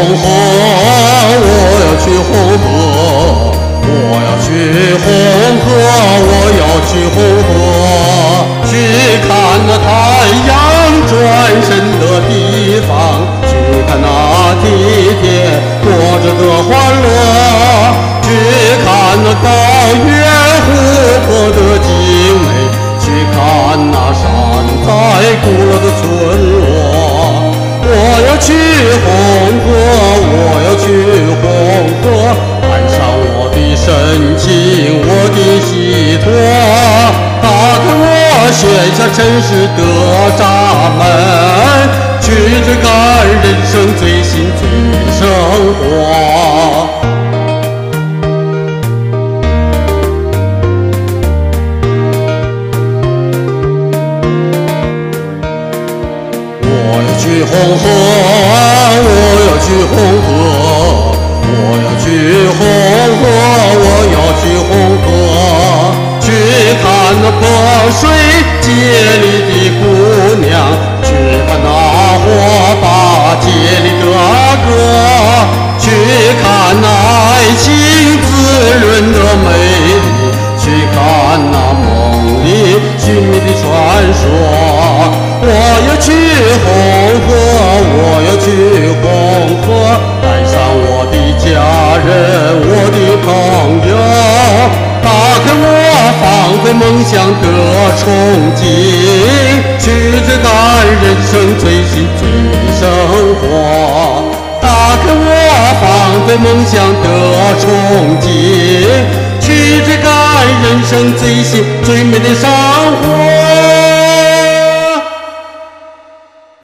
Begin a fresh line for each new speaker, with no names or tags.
河，我要去红河，我要去红河，我要去红河，去看那太阳转身的地方，去看那梯田过着的欢乐，去看那高原湖泊的精美，去看那山寨古老的村落。我要去红河，我要去红河，攀上我的深情，我的寄托，打开我线下城市的闸门，去追赶人生最新最生活。去红河，我要去红河，我要去红河，我要去红河，去看那泼水节里的姑娘，去看那火把节里的歌，去看那爱情滋润的美丽，去看那梦里寻觅的传说。我要去红河，我要去红河，带上我的家人，我的朋友，打开我放飞梦想的憧憬，去追赶人生最新最美生活。打开我放飞梦想的憧憬，去追赶人生最新最美的生活。